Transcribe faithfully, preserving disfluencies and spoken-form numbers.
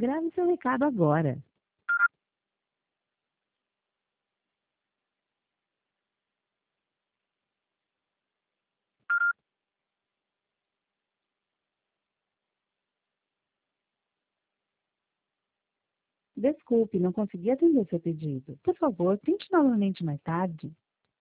Grave seu recado agora. Desculpe, não consegui atender seu pedido. Por favor, tente novamente mais tarde.